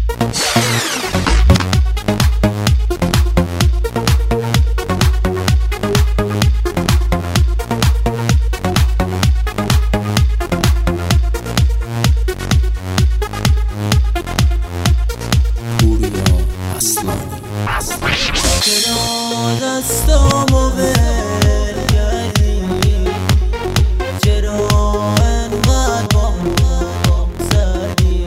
چرا دستامو ول کردی؟ چرا انقدر با زدی؟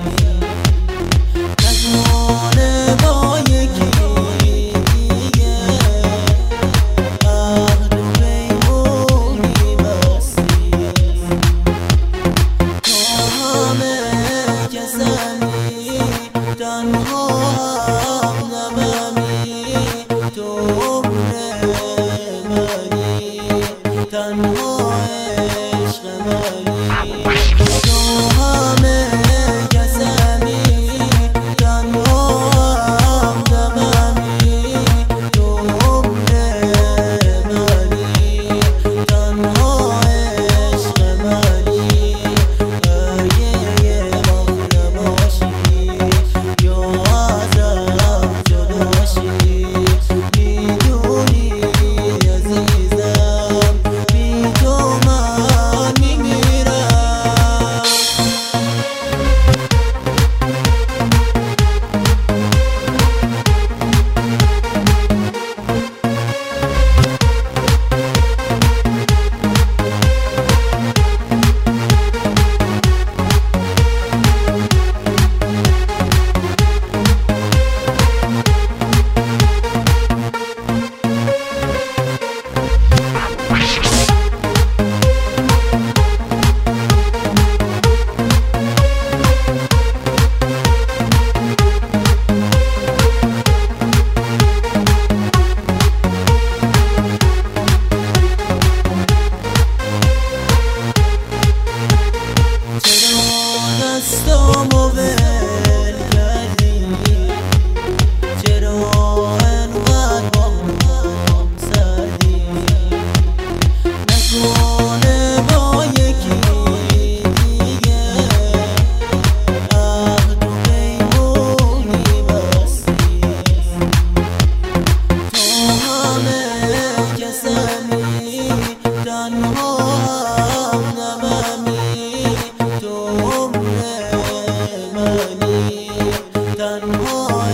نکنه با یکی دیگه عهد و پیمونی بستی. تو همه کسانی تنها تو منی تنها عشق منی. تو همه کسمی تنها همدممی. تو منی تنها عشق منی. اگه یه وقت نباشی یا ازم جداشی دستامو ول کردی؟ چرا انقدر با زدی؟ نکنه با یکی دیگه عهد و پیمونی بستی. تو همه کسمی تنها همدممی. تو منی تنها